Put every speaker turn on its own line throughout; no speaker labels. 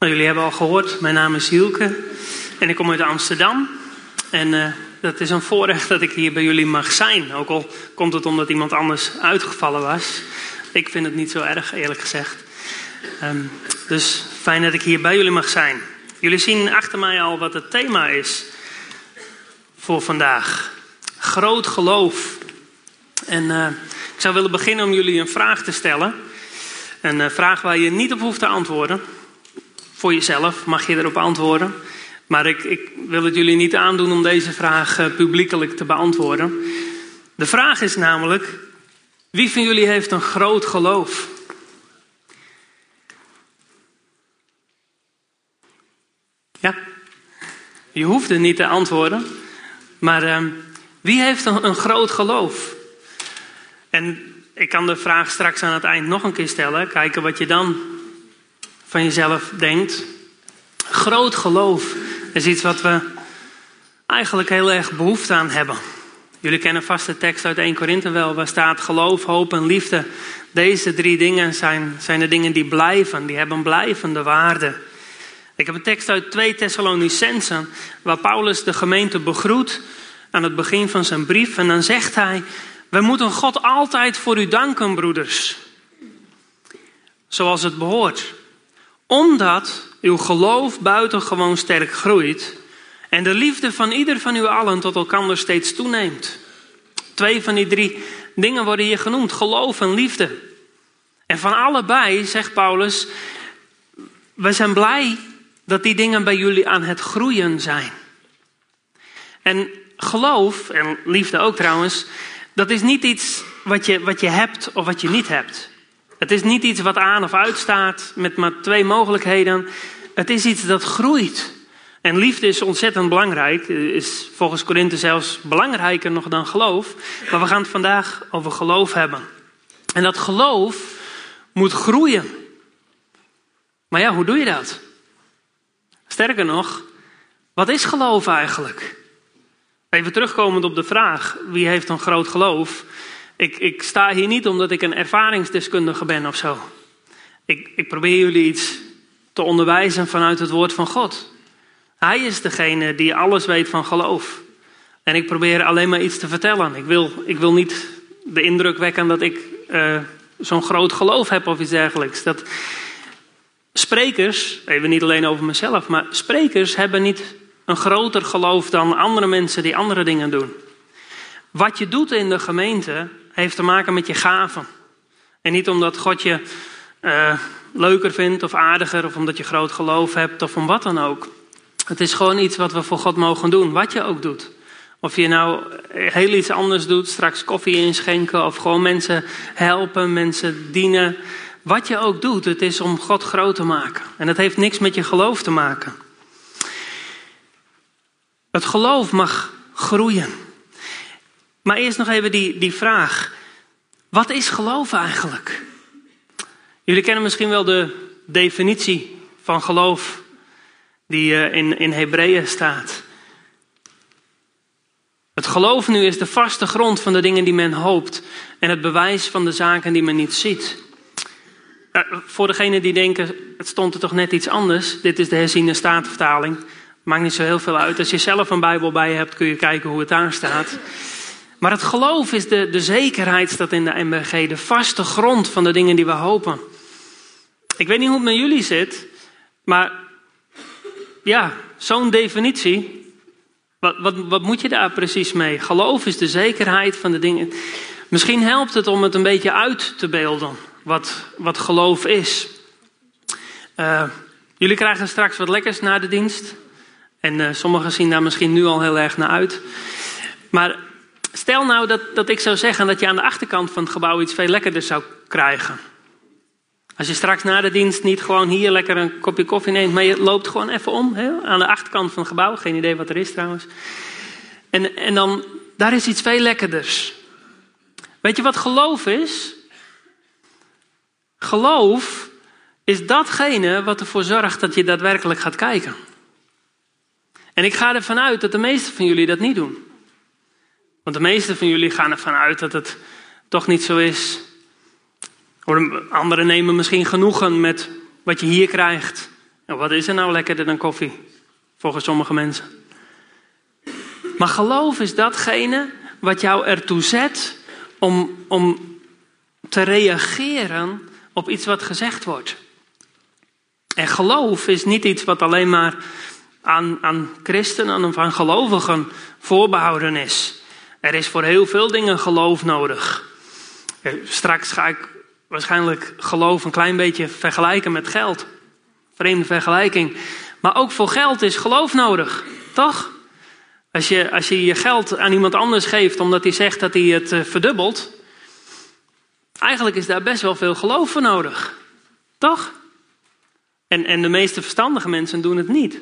Nou, jullie hebben al gehoord, mijn naam is Hielke en ik kom uit Amsterdam. En dat is een voorrecht dat ik hier bij jullie mag zijn. Ook al komt het omdat iemand anders uitgevallen was. Ik vind het niet zo erg, eerlijk gezegd. Dus fijn dat ik hier bij jullie mag zijn. Jullie zien achter mij al wat het thema is voor vandaag. Groot geloof. En ik zou willen beginnen om jullie een vraag te stellen. Een vraag waar je niet op hoeft te antwoorden. Voor jezelf mag je erop antwoorden. Maar ik wil het jullie niet aandoen om deze vraag publiekelijk te beantwoorden. De vraag is namelijk: wie van jullie heeft een groot geloof? Ja, je hoeft er niet te antwoorden. Maar wie heeft een groot geloof? En ik kan de vraag straks aan het eind nog een keer stellen. Kijken wat je dan van jezelf denkt. Groot geloof is iets wat we eigenlijk heel erg behoefte aan hebben. Jullie kennen vast de tekst uit 1 Korinthe wel. Waar staat geloof, hoop en liefde. Deze 3 dingen zijn de dingen die blijven. Die hebben blijvende waarde. Ik heb een tekst uit 2 Thessalonicenzen. Waar Paulus de gemeente begroet aan het begin van zijn brief. En dan zegt hij: we moeten God altijd voor u danken, broeders. Zoals het behoort. Omdat uw geloof buitengewoon sterk groeit. En de liefde van ieder van u allen tot elkaar steeds toeneemt. 2 van die 3 dingen worden hier genoemd. Geloof en liefde. En van allebei, zegt Paulus, we zijn blij dat die dingen bij jullie aan het groeien zijn. En geloof, en liefde ook trouwens, dat is niet iets wat je hebt of wat je niet hebt. Het is niet iets wat aan of uitstaat met maar 2 mogelijkheden. Het is iets dat groeit. En liefde is ontzettend belangrijk. Is volgens Korinthe zelfs belangrijker nog dan geloof. Maar we gaan het vandaag over geloof hebben. En dat geloof moet groeien. Maar ja, hoe doe je dat? Sterker nog, wat is geloof eigenlijk? Even terugkomend op de vraag: wie heeft een groot geloof? Ik sta hier niet omdat ik een ervaringsdeskundige ben of zo. Ik probeer jullie iets te onderwijzen vanuit het woord van God. Hij is degene die alles weet van geloof. En ik probeer alleen maar iets te vertellen. Ik wil niet de indruk wekken dat ik zo'n groot geloof heb of iets dergelijks. Dat sprekers, even niet alleen over mezelf, maar sprekers hebben niet een groter geloof dan andere mensen die andere dingen doen. Wat je doet in de gemeente heeft te maken met je gaven. En niet omdat God je leuker vindt of aardiger of omdat je groot geloof hebt of om wat dan ook. Het is gewoon iets wat we voor God mogen doen, wat je ook doet. Of je nou heel iets anders doet, straks koffie inschenken of gewoon mensen helpen, mensen dienen. Wat je ook doet, het is om God groot te maken. En het heeft niks met je geloof te maken. Het geloof mag groeien. Maar eerst nog even die vraag. Wat is geloof eigenlijk? Jullie kennen misschien wel de definitie van geloof die in Hebreeën staat. Het geloof nu is de vaste grond van de dingen die men hoopt en het bewijs van de zaken die men niet ziet. Voor degenen die denken, het stond er toch net iets anders. Dit is de herziene statenvertaling. Maakt niet zo heel veel uit. Als je zelf een Bijbel bij je hebt, kun je kijken hoe het daar staat. Maar het geloof is de zekerheid, staat in de MBG. De vaste grond van de dingen die we hopen. Ik weet niet hoe het met jullie zit. Maar ja, zo'n definitie. Wat moet je daar precies mee? Geloof is de zekerheid van de dingen. Misschien helpt het om het een beetje uit te beelden. Wat geloof is. Jullie krijgen straks wat lekkers na de dienst. En sommigen zien daar misschien nu al heel erg naar uit. Maar stel nou dat ik zou zeggen dat je aan de achterkant van het gebouw iets veel lekkerders zou krijgen. Als je straks na de dienst niet gewoon hier lekker een kopje koffie neemt, maar je loopt gewoon even om, aan de achterkant van het gebouw. Geen idee wat er is trouwens. En dan, daar is iets veel lekkerders. Weet je wat geloof is? Geloof is datgene wat ervoor zorgt dat je daadwerkelijk gaat kijken. En ik ga ervan uit dat de meesten van jullie dat niet doen. Want de meesten van jullie gaan ervan uit dat het toch niet zo is. Anderen nemen misschien genoegen met wat je hier krijgt. En wat is er nou lekkerder dan koffie? Volgens sommige mensen. Maar geloof is datgene wat jou ertoe zet om te reageren op iets wat gezegd wordt. En geloof is niet iets wat alleen maar aan christenen of aan gelovigen voorbehouden is. Er is voor heel veel dingen geloof nodig. Straks ga ik waarschijnlijk geloof een klein beetje vergelijken met geld. Vreemde vergelijking. Maar ook voor geld is geloof nodig, toch? Als je je geld aan iemand anders geeft omdat hij zegt dat hij het verdubbelt. Eigenlijk is daar best wel veel geloof voor nodig. Toch? En de meeste verstandige mensen doen het niet.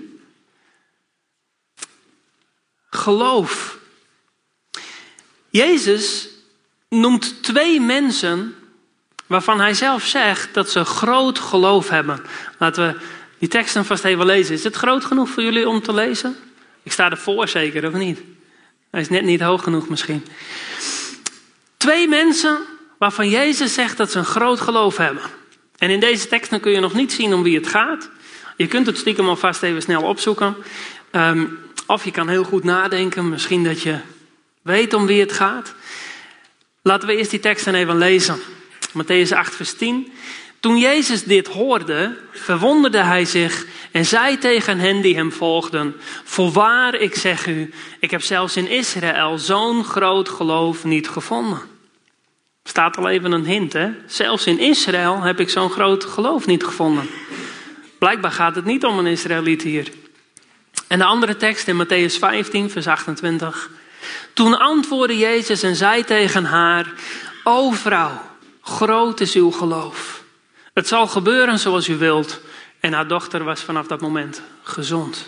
Geloof. Jezus noemt 2 mensen waarvan hij zelf zegt dat ze groot geloof hebben. Laten we die teksten vast even lezen. Is het groot genoeg voor jullie om te lezen? Ik sta ervoor zeker, of niet? Hij is net niet hoog genoeg misschien. 2 mensen waarvan Jezus zegt dat ze een groot geloof hebben. En in deze teksten kun je nog niet zien om wie het gaat. Je kunt het stiekem alvast even snel opzoeken. Of je kan heel goed nadenken. Misschien dat je weet om wie het gaat. Laten we eerst die teksten even lezen. Mattheüs 8 vers 10. Toen Jezus dit hoorde, verwonderde hij zich en zei tegen hen die hem volgden: voorwaar, ik zeg u, ik heb zelfs in Israël zo'n groot geloof niet gevonden. Staat al even een hint, hè? Zelfs in Israël heb ik zo'n groot geloof niet gevonden. Blijkbaar gaat het niet om een Israëliet hier. En de andere tekst in Mattheüs 15 vers 28. Toen antwoordde Jezus en zei tegen haar: o vrouw, groot is uw geloof. Het zal gebeuren zoals u wilt. En haar dochter was vanaf dat moment gezond.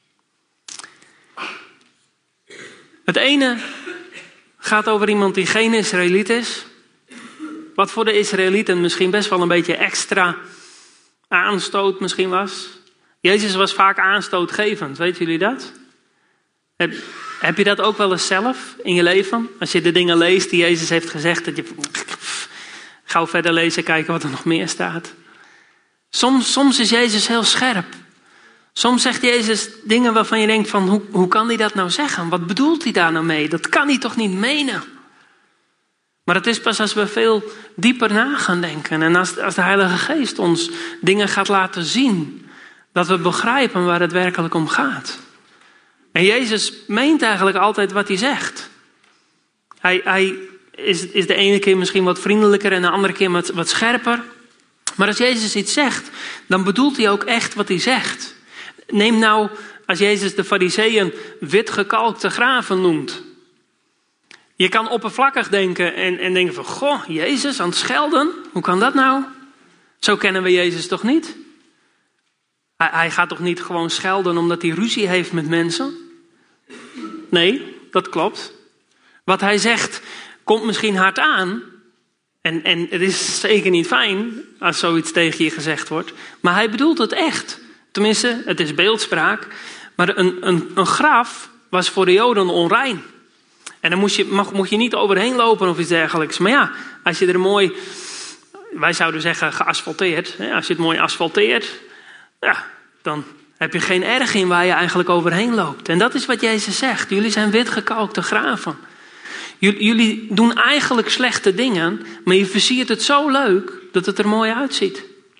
Het ene gaat over iemand die geen Israëliet is. Wat voor de Israëlieten misschien best wel een beetje extra aanstoot misschien was. Jezus was vaak aanstootgevend, weten jullie dat? Heb je dat ook wel eens zelf in je leven? Als je de dingen leest die Jezus heeft gezegd, dat je gauw verder lezen, kijken wat er nog meer staat. Soms is Jezus heel scherp. Soms zegt Jezus dingen waarvan je denkt van, hoe kan hij dat nou zeggen? Wat bedoelt hij daar nou mee? Dat kan hij toch niet menen? Maar het is pas als we veel dieper na gaan denken en als de Heilige Geest ons dingen gaat laten zien, dat we begrijpen waar het werkelijk om gaat. En Jezus meent eigenlijk altijd wat hij zegt. Hij is de ene keer misschien wat vriendelijker en de andere keer wat scherper. Maar als Jezus iets zegt, dan bedoelt hij ook echt wat hij zegt. Neem nou, als Jezus de Farizeeën witgekalkte graven noemt. Je kan oppervlakkig denken en denken van, goh, Jezus aan het schelden? Hoe kan dat nou? Zo kennen we Jezus toch niet? Hij gaat toch niet gewoon schelden omdat hij ruzie heeft met mensen? Nee, dat klopt. Wat hij zegt komt misschien hard aan. En het is zeker niet fijn als zoiets tegen je gezegd wordt. Maar hij bedoelt het echt. Tenminste, het is beeldspraak. Maar een graf was voor de Joden onrein. En dan moet je niet overheen lopen of iets dergelijks. Maar ja, als je er mooi, wij zouden zeggen geasfalteerd. Als je het mooi asfalteert, ja, dan heb je geen erg in waar je eigenlijk overheen loopt. En dat is wat Jezus zegt. Jullie zijn witgekalkte graven. Jullie doen eigenlijk slechte dingen, maar je versiert het zo leuk dat het er mooi uitziet.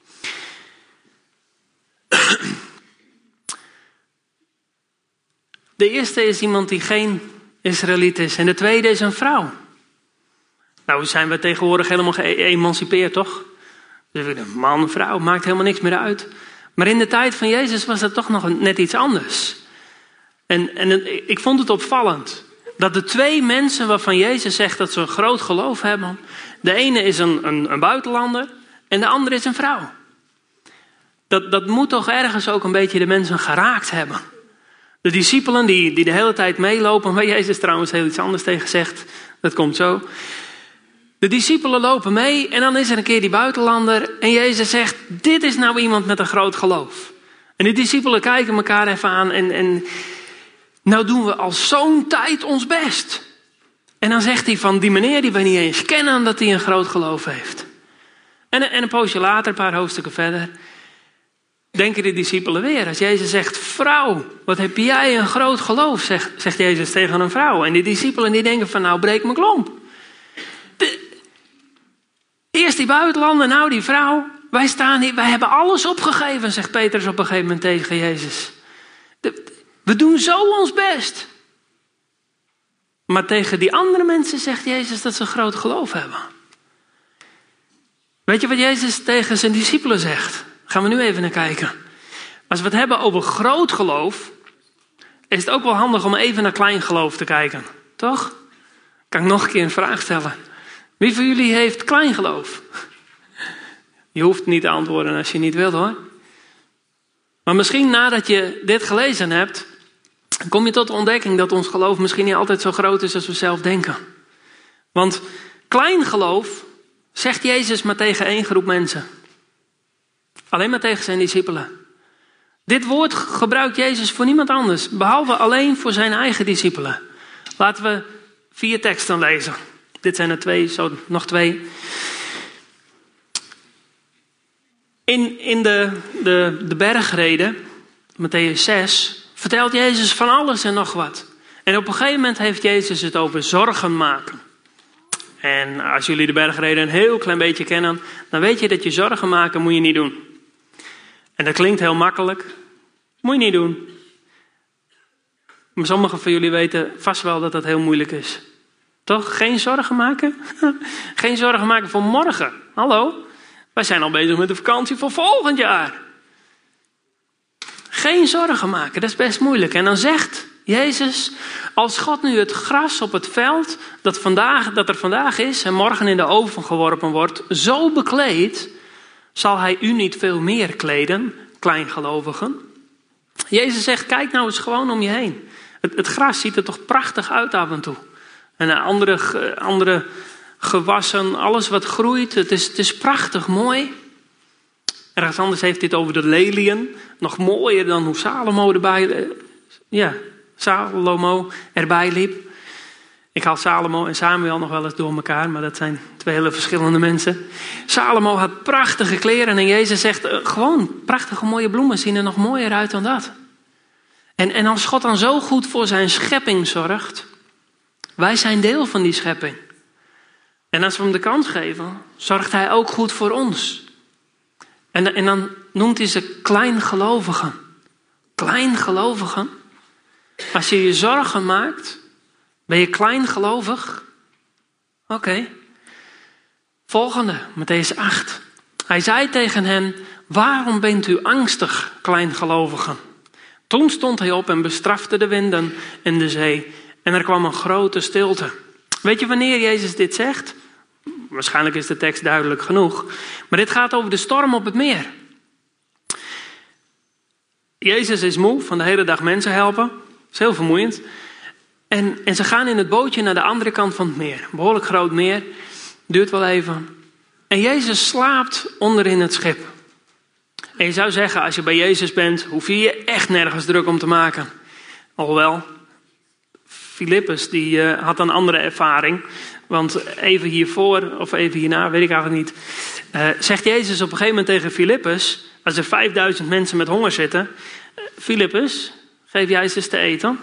De eerste is iemand die geen Israëliet is en de tweede is een vrouw. Nou zijn we tegenwoordig helemaal geëmancipeerd, toch? Dus man, vrouw, maakt helemaal niks meer uit. Maar in de tijd van Jezus was dat toch nog net iets anders. En ik vond het opvallend dat de 2 mensen waarvan Jezus zegt dat ze een groot geloof hebben, de ene is een buitenlander en de andere is een vrouw. Dat moet toch ergens ook een beetje de mensen geraakt hebben. De discipelen die de hele tijd meelopen, waar Jezus trouwens heel iets anders tegen zegt, dat komt zo. De discipelen lopen mee en dan is er een keer die buitenlander en Jezus zegt, dit is nou iemand met een groot geloof. En de discipelen kijken elkaar even aan en nou doen we al zo'n tijd ons best. En dan zegt hij van die meneer die we niet eens kennen dat hij een groot geloof heeft. En een poosje later, een paar hoofdstukken verder. denken de discipelen weer. Als Jezus zegt, vrouw, wat heb jij een groot geloof, zegt Jezus tegen een vrouw. En die discipelen die denken van, nou breek mijn klomp. Eerst die buitenlander, nou die vrouw. Wij staan hier, wij hebben alles opgegeven, zegt Petrus op een gegeven moment tegen Jezus. We doen zo ons best. Maar tegen die andere mensen zegt Jezus dat ze een groot geloof hebben. Weet je wat Jezus tegen zijn discipelen zegt? Gaan we nu even naar kijken. Als we het hebben over groot geloof, is het ook wel handig om even naar klein geloof te kijken. Toch? Kan ik nog een keer een vraag stellen? Wie van jullie heeft klein geloof? Je hoeft niet te antwoorden als je niet wilt hoor. Maar misschien nadat je dit gelezen hebt, kom je tot de ontdekking dat ons geloof misschien niet altijd zo groot is als we zelf denken. Want klein geloof zegt Jezus maar tegen één groep mensen. Alleen maar tegen zijn discipelen. Dit woord gebruikt Jezus voor niemand anders, behalve alleen voor zijn eigen discipelen. Laten we 4 teksten lezen. Dit zijn er 2, zo nog 2. In de bergreden, Mattheüs 6, vertelt Jezus van alles en nog wat. En op een gegeven moment heeft Jezus het over zorgen maken. En als jullie de bergreden een heel klein beetje kennen, dan weet je dat je zorgen maken moet je niet doen. En dat klinkt heel makkelijk. Moet je niet doen. Maar sommigen van jullie weten vast wel dat dat heel moeilijk is. Toch? Geen zorgen maken? Geen zorgen maken voor morgen. Hallo? Wij zijn al bezig met de vakantie voor volgend jaar. Geen zorgen maken, dat is best moeilijk. En dan zegt Jezus, als God nu het gras op het veld dat er vandaag is en morgen in de oven geworpen wordt, zo bekleedt, zal hij u niet veel meer kleden, kleingelovigen. Jezus zegt, kijk nou eens gewoon om je heen. Het gras ziet er toch prachtig uit af en toe. En andere gewassen, alles wat groeit, het is prachtig mooi. Ergens anders heeft hij het over de leliën. Nog mooier dan hoe Salomo erbij liep. Ik haal Salomo en Samuel nog wel eens door elkaar, maar dat zijn 2 hele verschillende mensen. Salomo had prachtige kleren en Jezus zegt, gewoon prachtige mooie bloemen zien er nog mooier uit dan dat. En als God dan zo goed voor zijn schepping zorgt, wij zijn deel van die schepping. En als we hem de kans geven, zorgt hij ook goed voor ons. En dan noemt hij ze kleingelovigen. Kleingelovigen. Als je je zorgen maakt, ben je kleingelovig? Oké. Volgende, Mattheüs 8. Hij zei tegen hen, waarom bent u angstig, kleingelovigen? Toen stond hij op en bestrafte de winden en de zee. En er kwam een grote stilte. Weet je wanneer Jezus dit zegt? Waarschijnlijk is de tekst duidelijk genoeg. Maar dit gaat over de storm op het meer. Jezus is moe van de hele dag mensen helpen. Dat is heel vermoeiend. En ze gaan in het bootje naar de andere kant van het meer. Een behoorlijk groot meer. Duurt wel even. En Jezus slaapt onderin het schip. En je zou zeggen, als je bij Jezus bent, hoef je je echt nergens druk om te maken. Alhoewel, Filippus die had een andere ervaring. Want even hiervoor, of even hierna, weet ik eigenlijk niet. Zegt Jezus op een gegeven moment tegen Filippus, als er 5000 mensen met honger zitten. Filippus, geef jij ze eens te eten.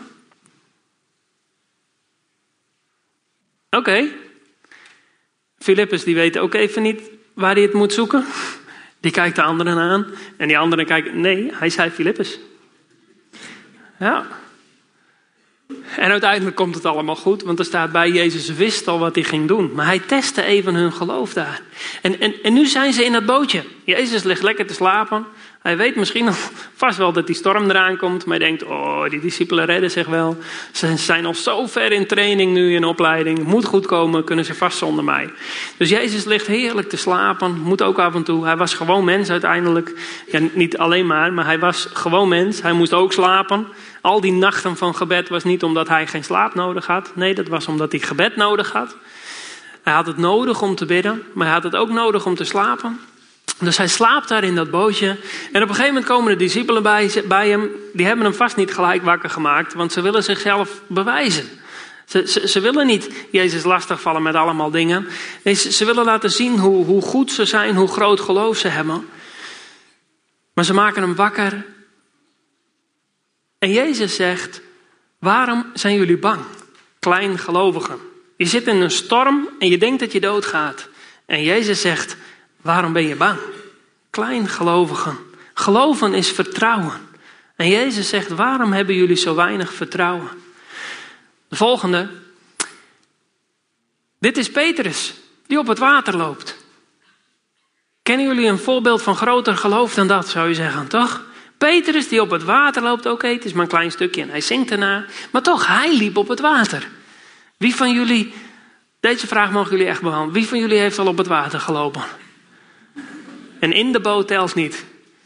Oké. Filippus die weet ook even niet waar hij het moet zoeken. Die kijkt de anderen aan. En die anderen kijken, nee, hij zei Filippus. Ja. En uiteindelijk komt het allemaal goed, want er staat bij, Jezus wist al wat hij ging doen. Maar hij testte even hun geloof daar. En nu zijn ze in dat bootje. Jezus ligt lekker te slapen. Hij weet misschien al vast wel dat die storm eraan komt. Maar hij denkt, oh, die discipelen redden zich wel. Ze zijn al zo ver in training nu, in opleiding. Moet goed komen, kunnen ze vast zonder mij. Dus Jezus ligt heerlijk te slapen. Moet ook af en toe. Hij was gewoon mens uiteindelijk. Ja, niet alleen maar hij was gewoon mens. Hij moest ook slapen. Al die nachten van gebed was niet omdat hij geen slaap nodig had. Nee, dat was omdat hij gebed nodig had. Hij had het nodig om te bidden. Maar hij had het ook nodig om te slapen. Dus hij slaapt daar in dat bootje. En op een gegeven moment komen de discipelen bij hem. Die hebben hem vast niet gelijk wakker gemaakt. Want ze willen zichzelf bewijzen. Ze willen niet Jezus lastigvallen met allemaal dingen. Nee, ze willen laten zien hoe goed ze zijn. Hoe groot geloof ze hebben. Maar ze maken hem wakker. En Jezus zegt, waarom zijn jullie bang, kleingelovigen? Je zit in een storm en je denkt dat je doodgaat. En Jezus zegt, waarom ben je bang? Kleingelovigen. Geloven is vertrouwen. En Jezus zegt, waarom hebben jullie zo weinig vertrouwen? De volgende. Dit is Petrus, die op het water loopt. Kennen jullie een voorbeeld van groter geloof dan dat, zou je zeggen, toch? Petrus die op het water loopt, oké, het is maar een klein stukje en hij zinkt erna. Maar toch, hij liep op het water. Wie van jullie, deze vraag mogen jullie echt behandelen. Wie van jullie heeft al op het water gelopen? En in de boot telt niet.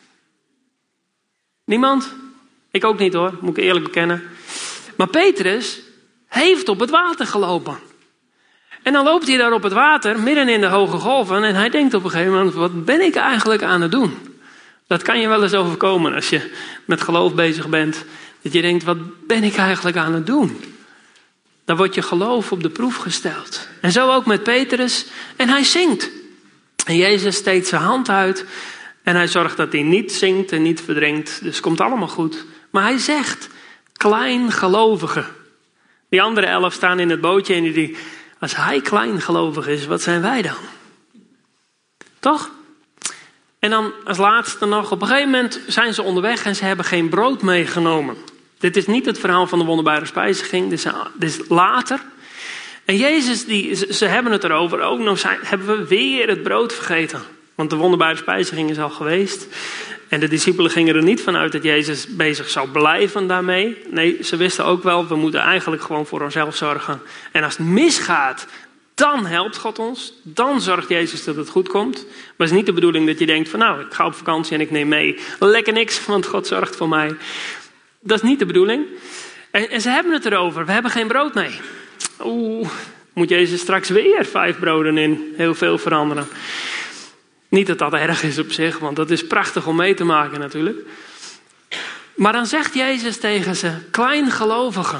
Niemand? Ik ook niet hoor, moet ik eerlijk bekennen. Maar Petrus heeft op het water gelopen. En dan loopt hij daar op het water, midden in de hoge golven. En hij denkt op een gegeven moment, wat ben ik eigenlijk aan het doen? Dat kan je wel eens overkomen als je met geloof bezig bent. Dat je denkt, wat ben ik eigenlijk aan het doen? Dan wordt je geloof op de proef gesteld. En zo ook met Petrus. En hij zinkt. En Jezus steekt zijn hand uit. En hij zorgt dat hij niet zinkt en niet verdrinkt. Dus het komt allemaal goed. Maar hij zegt, kleingelovige. Die andere 11 staan in het bootje en die, als hij kleingelovig is, wat zijn wij dan? Toch? En dan als laatste nog, op een gegeven moment zijn ze onderweg en ze hebben geen brood meegenomen. Dit is niet het verhaal van de wonderbare spijziging, dit is later. En Jezus, ze hebben het erover, ook nog hebben we weer het brood vergeten. Want de wonderbare spijziging is al geweest. En de discipelen gingen er niet vanuit dat Jezus bezig zou blijven daarmee. Nee, ze wisten ook wel, we moeten eigenlijk gewoon voor onszelf zorgen. En als het misgaat, dan helpt God ons. Dan zorgt Jezus dat het goed komt. Maar het is niet de bedoeling dat je denkt van nou, ik ga op vakantie en ik neem mee. Lekker niks, want God zorgt voor mij. Dat is niet de bedoeling. En ze hebben het erover, we hebben geen brood mee. Moet Jezus straks weer 5 broden in heel veel veranderen. Niet dat dat erg is op zich, want dat is prachtig om mee te maken natuurlijk. Maar dan zegt Jezus tegen ze, kleingelovigen.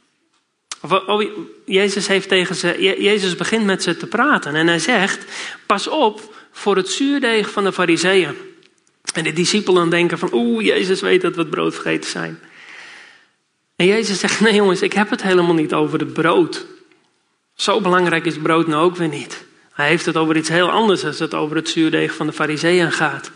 Jezus begint met ze te praten en hij zegt, pas op voor het zuurdeeg van de Farizeeën. En de discipelen denken van, Jezus weet dat we het brood vergeten zijn. En Jezus zegt, nee jongens, ik heb het helemaal niet over het brood. Zo belangrijk is brood nou ook weer niet. Hij heeft het over iets heel anders als het over het zuurdeeg van de Farizeeën gaat.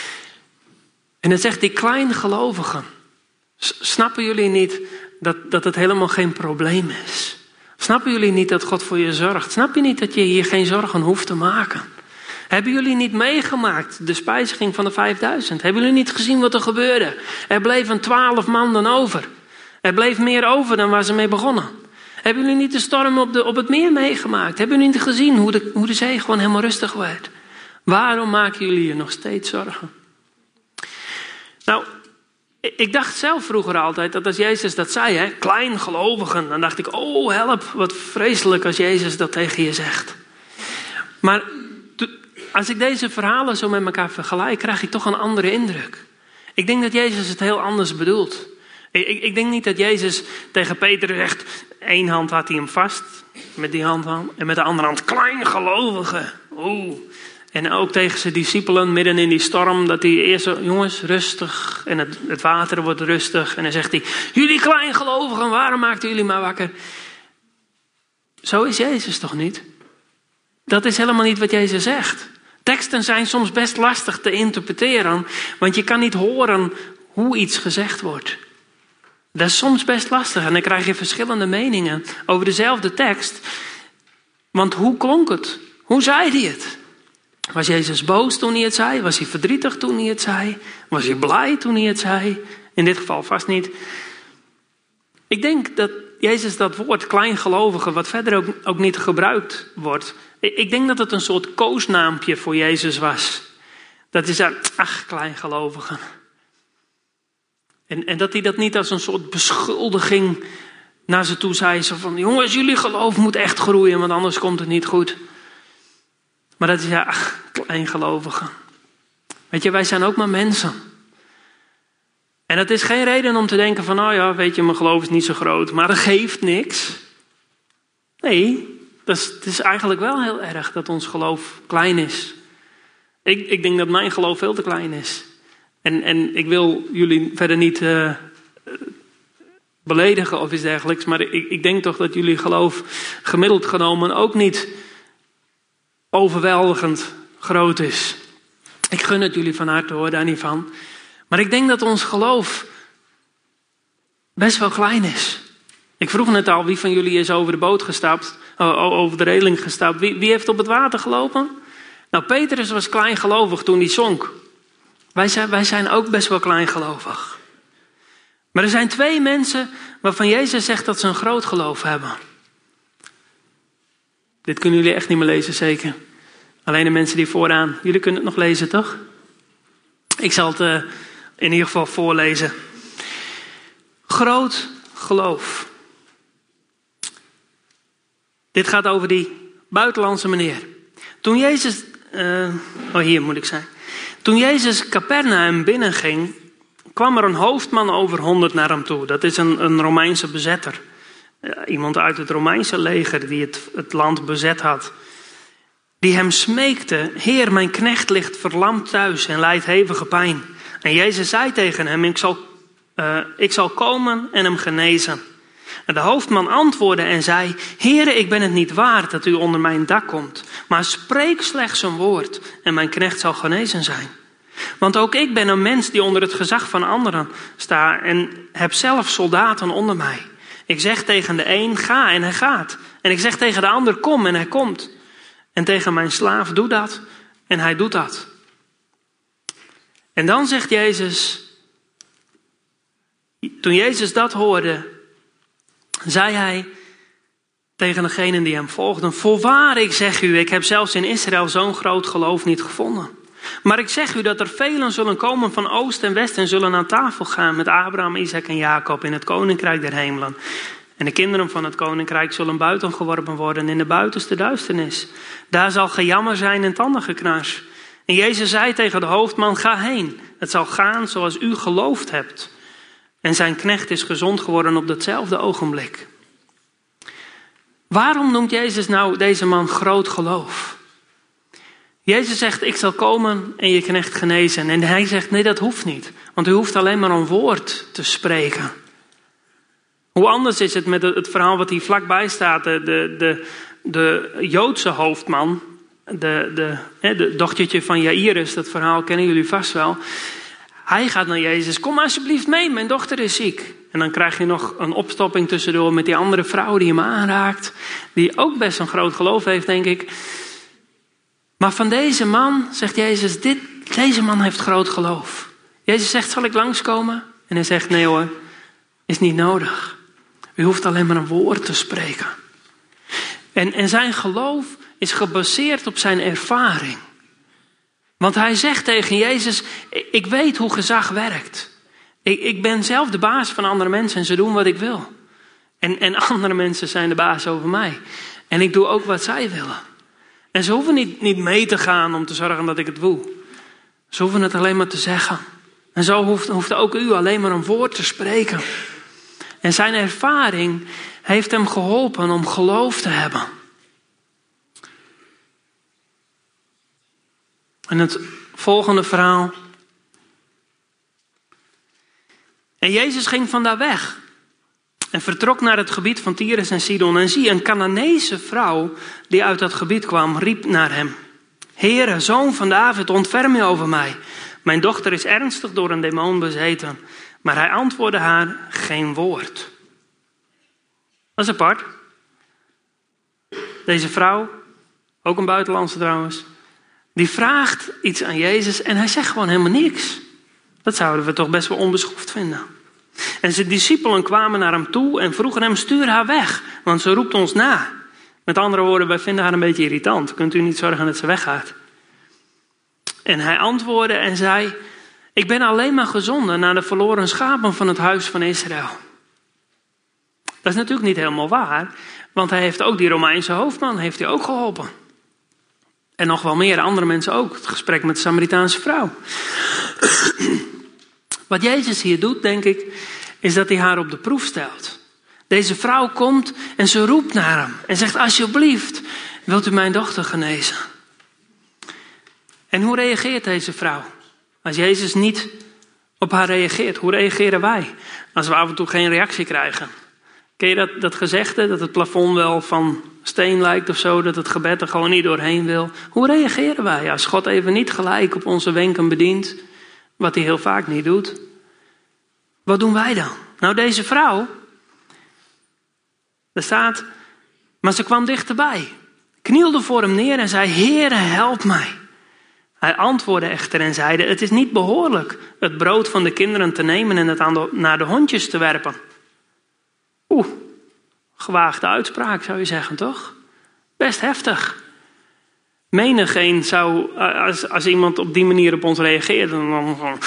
En dan zegt die kleingelovigen, snappen jullie niet dat het helemaal geen probleem is? Snappen jullie niet dat God voor je zorgt? Snap je niet dat je hier geen zorgen hoeft te maken? Hebben jullie niet meegemaakt de spijziging van de 5000? Hebben jullie niet gezien wat er gebeurde? Er bleven 12 man dan over. Er bleef meer over dan waar ze mee begonnen. Hebben jullie niet de storm op het meer meegemaakt? Hebben jullie niet gezien hoe de zee gewoon helemaal rustig werd? Waarom maken jullie je nog steeds zorgen? Nou, ik dacht zelf vroeger altijd dat als Jezus dat zei, kleingelovigen, dan dacht ik, help, wat vreselijk als Jezus dat tegen je zegt. Maar als ik deze verhalen zo met elkaar vergelijk, krijg ik toch een andere indruk. Ik denk dat Jezus het heel anders bedoelt. Ik denk niet dat Jezus tegen Peter zegt, 1 hand had hij hem vast, met die hand aan, en met de andere hand, kleingelovige. En ook tegen zijn discipelen midden in die storm, dat hij eerst zo, jongens, rustig, en het water wordt rustig. En dan zegt hij, jullie kleingelovigen, waarom maakten jullie maar wakker? Zo is Jezus toch niet? Dat is helemaal niet wat Jezus zegt. Teksten zijn soms best lastig te interpreteren, want je kan niet horen hoe iets gezegd wordt. Dat is soms best lastig en dan krijg je verschillende meningen over dezelfde tekst. Want hoe klonk het? Hoe zei hij het? Was Jezus boos toen hij het zei? Was hij verdrietig toen hij het zei? Was hij blij toen hij het zei? In dit geval vast niet. Ik denk dat Jezus dat woord kleingelovige, wat verder ook niet gebruikt wordt. Ik denk dat het een soort koosnaampje voor Jezus was. Dat is kleingelovigen. En dat hij dat niet als een soort beschuldiging naar ze toe zei. Zo van, jongens, jullie geloof moet echt groeien, want anders komt het niet goed. Maar dat is kleingelovigen. Weet je, wij zijn ook maar mensen. En dat is geen reden om te denken van, weet je, mijn geloof is niet zo groot, maar dat geeft niks. Nee, het is eigenlijk wel heel erg dat ons geloof klein is. Ik denk dat mijn geloof veel te klein is. En ik wil jullie verder niet beledigen of iets dergelijks. Maar ik denk toch dat jullie geloof gemiddeld genomen ook niet overweldigend groot is. Ik gun het jullie van harte, hoor, daar niet van. Maar ik denk dat ons geloof best wel klein is. Ik vroeg net al, wie van jullie is over de boot gestapt, over de reling gestapt? Wie heeft op het water gelopen? Nou, Petrus was kleingelovig toen hij zonk. Wij zijn ook best wel kleingelovig. Maar er zijn 2 mensen waarvan Jezus zegt dat ze een groot geloof hebben. Dit kunnen jullie echt niet meer lezen, zeker. Alleen de mensen die vooraan. Jullie kunnen het nog lezen, toch? Ik zal het in ieder geval voorlezen. Groot geloof. Dit gaat over die buitenlandse meneer. Toen Jezus... hier moet ik zijn. Toen Jezus Capernaum binnenging, kwam er een hoofdman over 100 naar hem toe. Dat is een Romeinse bezetter. Iemand uit het Romeinse leger die het land bezet had. Die hem smeekte: Heer, mijn knecht ligt verlamd thuis en lijdt hevige pijn. En Jezus zei tegen hem: ik zal komen en hem genezen. En de hoofdman antwoordde en zei: Heere, ik ben het niet waard dat u onder mijn dak komt. Maar spreek slechts een woord en mijn knecht zal genezen zijn. Want ook ik ben een mens die onder het gezag van anderen sta en heb zelf soldaten onder mij. Ik zeg tegen de een: ga en hij gaat. En ik zeg tegen de ander: kom en hij komt. En tegen mijn slaaf: doe dat en hij doet dat. En dan zegt Jezus, toen Jezus dat hoorde, zei hij tegen degenen die hem volgden: voorwaar, ik zeg u, ik heb zelfs in Israël zo'n groot geloof niet gevonden. Maar ik zeg u dat er velen zullen komen van oost en west en zullen aan tafel gaan met Abraham, Isaac en Jacob in het koninkrijk der hemelen. En de kinderen van het koninkrijk zullen buiten geworpen worden in de buitenste duisternis. Daar zal gejammer zijn en tandengeknars. En Jezus zei tegen de hoofdman: ga heen, het zal gaan zoals u geloofd hebt. En zijn knecht is gezond geworden op datzelfde ogenblik. Waarom noemt Jezus nou deze man groot geloof? Jezus zegt: ik zal komen en je knecht genezen. En hij zegt: nee, dat hoeft niet. Want u hoeft alleen maar een woord te spreken. Hoe anders is het met het verhaal wat hier vlakbij staat. De Joodse hoofdman, de dochtertje van Jairus, dat verhaal kennen jullie vast wel. Hij gaat naar Jezus: kom alsjeblieft mee, mijn dochter is ziek. En dan krijg je nog een opstopping tussendoor met die andere vrouw die hem aanraakt. Die ook best een groot geloof heeft, denk ik. Maar van deze man zegt Jezus: deze man heeft groot geloof. Jezus zegt: zal ik langskomen? En hij zegt: nee hoor, is niet nodig. U hoeft alleen maar een woord te spreken. En zijn geloof is gebaseerd op zijn ervaring. Want hij zegt tegen Jezus: ik weet hoe gezag werkt. Ik ben zelf de baas van andere mensen en ze doen wat ik wil. En andere mensen zijn de baas over mij. En ik doe ook wat zij willen. En ze hoeven niet mee te gaan om te zorgen dat ik het doe. Ze hoeven het alleen maar te zeggen. En zo hoeft ook u alleen maar een woord te spreken. En zijn ervaring heeft hem geholpen om geloof te hebben. En het volgende verhaal. En Jezus ging vandaar weg. En vertrok naar het gebied van Tyrus en Sidon. En zie, een Canaanese vrouw die uit dat gebied kwam, riep naar hem: Heere, zoon van David, ontferm je over mij. Mijn dochter is ernstig door een demon bezeten. Maar hij antwoordde haar geen woord. Dat is apart. Deze vrouw, ook een buitenlandse trouwens, die vraagt iets aan Jezus en hij zegt gewoon helemaal niks. Dat zouden we toch best wel onbeschoft vinden. En zijn discipelen kwamen naar hem toe en vroegen hem: stuur haar weg, want ze roept ons na. Met andere woorden, wij vinden haar een beetje irritant. Kunt u niet zorgen dat ze weggaat? En hij antwoordde en zei: ik ben alleen maar gezonden naar de verloren schapen van het huis van Israël. Dat is natuurlijk niet helemaal waar, want hij heeft ook die Romeinse hoofdman heeft hij ook geholpen. En nog wel meer andere mensen ook. Het gesprek met de Samaritaanse vrouw. Wat Jezus hier doet, denk ik, is dat hij haar op de proef stelt. Deze vrouw komt en ze roept naar hem en zegt: alsjeblieft, wilt u mijn dochter genezen? En hoe reageert deze vrouw als Jezus niet op haar reageert. Hoe reageren wij als we af en toe geen reactie krijgen? Ken je dat gezegde, dat het plafond wel van steen lijkt of zo, dat het gebed er gewoon niet doorheen wil? Hoe reageren wij als God even niet gelijk op onze wenken bedient, wat hij heel vaak niet doet? Wat doen wij dan? Nou, deze vrouw, er staat, maar ze kwam dichterbij, knielde voor hem neer en zei, Heere, help mij. Hij antwoordde echter en zeide, het is niet behoorlijk het brood van de kinderen te nemen en het naar de hondjes te werpen. Gewaagde uitspraak zou je zeggen, toch? Best heftig. Menigeen zou, als iemand op die manier op ons reageert, dan van,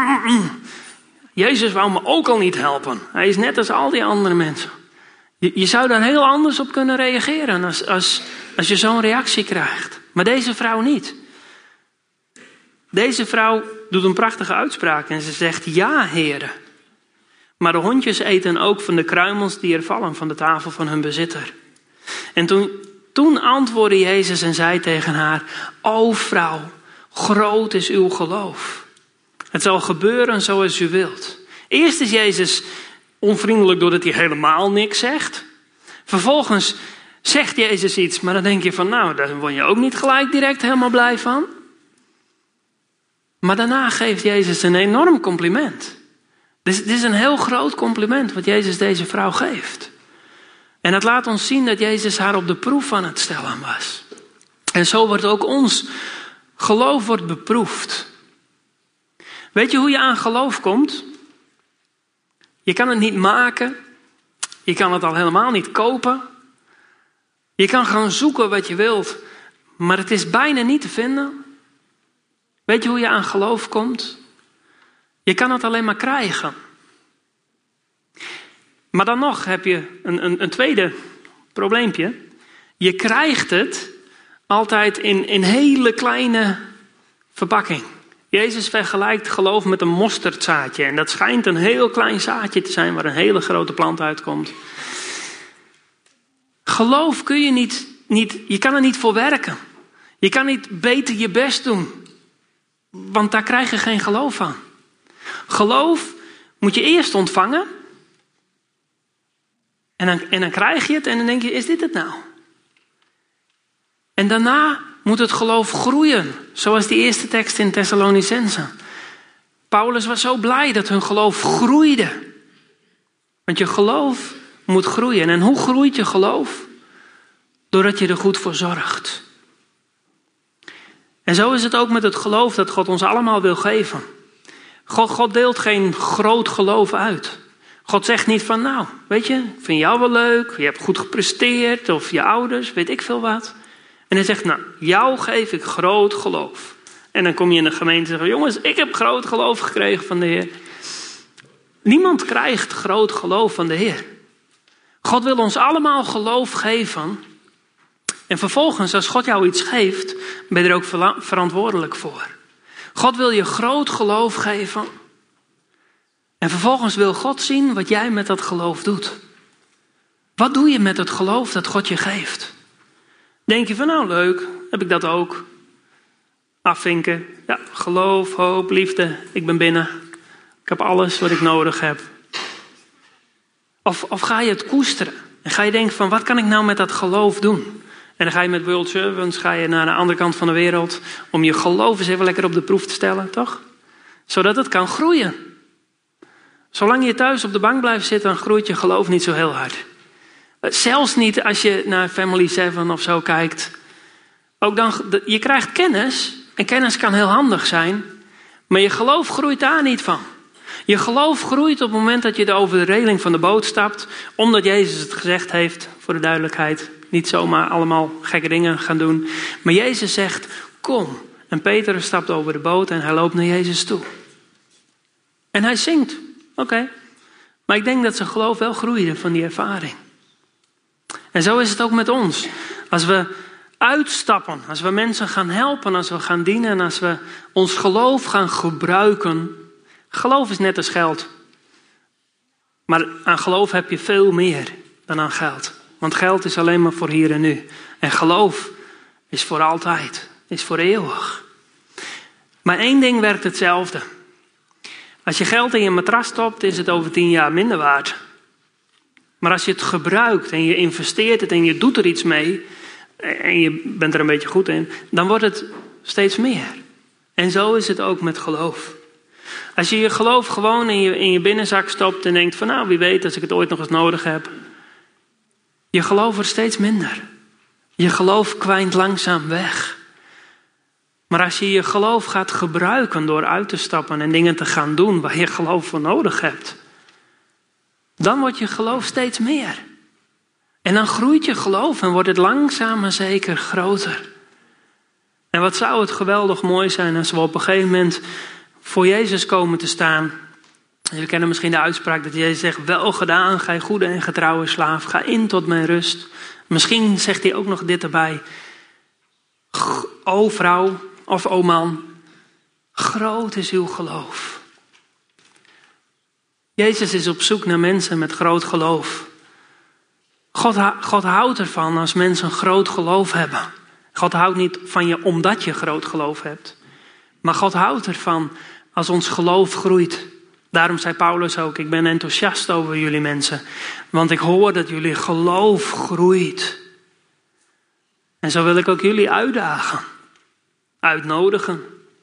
Jezus wou me ook al niet helpen. Hij is net als al die andere mensen. Je zou daar heel anders op kunnen reageren als je zo'n reactie krijgt. Maar deze vrouw niet. Deze vrouw doet een prachtige uitspraak en ze zegt, ja, Heere. Maar de hondjes eten ook van de kruimels die er vallen van de tafel van hun bezitter. En toen antwoordde Jezus en zei tegen haar, o vrouw, groot is uw geloof. Het zal gebeuren zoals u wilt. Eerst is Jezus onvriendelijk doordat hij helemaal niks zegt. Vervolgens zegt Jezus iets, maar dan denk je van, nou, daar word je ook niet gelijk direct helemaal blij van. Maar daarna geeft Jezus een enorm compliment. Dit is een heel groot compliment wat Jezus deze vrouw geeft. En het laat ons zien dat Jezus haar op de proef aan het stellen was. En zo wordt ook ons geloof wordt beproefd. Weet je hoe je aan geloof komt? Je kan het niet maken. Je kan het al helemaal niet kopen. Je kan gaan zoeken wat je wilt. Maar het is bijna niet te vinden. Weet je hoe je aan geloof komt? Je kan het alleen maar krijgen. Maar dan nog heb je een tweede probleempje. Je krijgt het altijd in hele kleine verpakking. Jezus vergelijkt geloof met een mosterdzaadje. En dat schijnt een heel klein zaadje te zijn waar een hele grote plant uitkomt. Geloof kun je je kan er niet voor werken. Je kan niet beter je best doen. Want daar krijg je geen geloof van. Geloof moet je eerst ontvangen. En dan krijg je het en dan denk je, is dit het nou? En daarna moet het geloof groeien. Zoals die eerste tekst in Thessalonicense. Paulus was zo blij dat hun geloof groeide. Want je geloof moet groeien. En hoe groeit je geloof? Doordat je er goed voor zorgt. En zo is het ook met het geloof dat God ons allemaal wil geven. God deelt geen groot geloof uit. God zegt niet van, nou, weet je, ik vind jou wel leuk, je hebt goed gepresteerd, of je ouders, weet ik veel wat. En hij zegt, nou, jou geef ik groot geloof. En dan kom je in de gemeente en zeg, jongens, ik heb groot geloof gekregen van de Heer. Niemand krijgt groot geloof van de Heer. God wil ons allemaal geloof geven. En vervolgens, als God jou iets geeft, ben je er ook verantwoordelijk voor. God wil je groot geloof geven. En vervolgens wil God zien wat jij met dat geloof doet. Wat doe je met het geloof dat God je geeft? Denk je van, nou leuk, heb ik dat ook. Afvinken. Ja, geloof, hoop, liefde, ik ben binnen. Ik heb alles wat ik nodig heb. Of ga je het koesteren? En ga je denken van, wat kan ik nou met dat geloof doen? En dan ga je met World Servants naar de andere kant van de wereld. Om je geloof eens even lekker op de proef te stellen, toch? Zodat het kan groeien. Zolang je thuis op de bank blijft zitten, dan groeit je geloof niet zo heel hard. Zelfs niet als je naar Family 7 of zo kijkt. Ook dan, je krijgt kennis. En kennis kan heel handig zijn. Maar je geloof groeit daar niet van. Je geloof groeit op het moment dat je over de reling van de boot stapt. Omdat Jezus het gezegd heeft, voor de duidelijkheid. Niet zomaar allemaal gekke dingen gaan doen. Maar Jezus zegt, kom. En Peter stapt over de boot en hij loopt naar Jezus toe. En hij zingt. Oké. Maar ik denk dat zijn geloof wel groeide van die ervaring. En zo is het ook met ons. Als we uitstappen, als we mensen gaan helpen, als we gaan dienen en als we ons geloof gaan gebruiken. Geloof is net als geld. Maar aan geloof heb je veel meer dan aan geld. Want geld is alleen maar voor hier en nu. En geloof is voor altijd, is voor eeuwig. Maar één ding werkt hetzelfde. Als je geld in je matras stopt, is het over 10 jaar minder waard. Maar als je het gebruikt en je investeert het en je doet er iets mee, en je bent er een beetje goed in, dan wordt het steeds meer. En zo is het ook met geloof. Als je je geloof gewoon in je binnenzak stopt en denkt van nou, wie weet als ik het ooit nog eens nodig heb. Je geloof wordt steeds minder. Je geloof kwijnt langzaam weg. Maar als je je geloof gaat gebruiken door uit te stappen en dingen te gaan doen waar je geloof voor nodig hebt, dan wordt je geloof steeds meer. En dan groeit je geloof en wordt het langzaam maar zeker groter. En wat zou het geweldig mooi zijn als we op een gegeven moment voor Jezus komen te staan. Jullie kennen misschien de uitspraak dat Jezus zegt, wel gedaan, gij goede en getrouwe slaaf, ga in tot mijn rust. Misschien zegt hij ook nog dit erbij. O vrouw of o man, groot is uw geloof. Jezus is op zoek naar mensen met groot geloof. God houdt ervan als mensen een groot geloof hebben. God houdt niet van je omdat je groot geloof hebt. Maar God houdt ervan als ons geloof groeit. Daarom zei Paulus ook, ik ben enthousiast over jullie mensen. Want ik hoor dat jullie geloof groeit. En zo wil ik ook jullie uitdagen. Uitnodigen.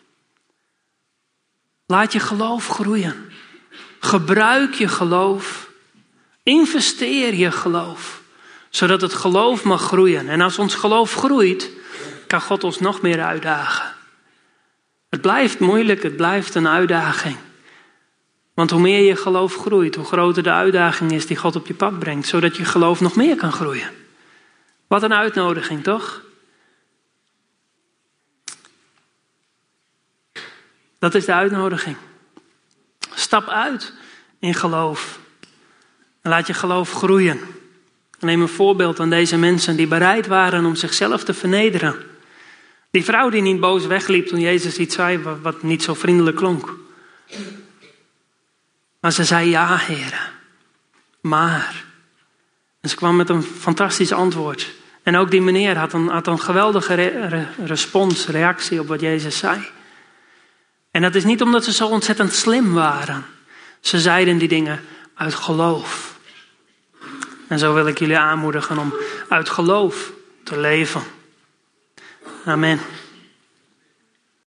Laat je geloof groeien. Gebruik je geloof. Investeer je geloof. Zodat het geloof mag groeien. En als ons geloof groeit, kan God ons nog meer uitdagen. Het blijft moeilijk, het blijft een uitdaging. Want hoe meer je geloof groeit, hoe groter de uitdaging is die God op je pad brengt. Zodat je geloof nog meer kan groeien. Wat een uitnodiging, toch? Dat is de uitnodiging. Stap uit in geloof. En laat je geloof groeien. Neem een voorbeeld aan deze mensen die bereid waren om zichzelf te vernederen. Die vrouw die niet boos wegliep toen Jezus iets zei wat niet zo vriendelijk klonk. Maar ze zei ja, Heere. Maar. En ze kwam met een fantastisch antwoord. En ook die meneer had een geweldige reactie op wat Jezus zei. En dat is niet omdat ze zo ontzettend slim waren. Ze zeiden die dingen uit geloof. En zo wil ik jullie aanmoedigen om uit geloof te leven. Amen.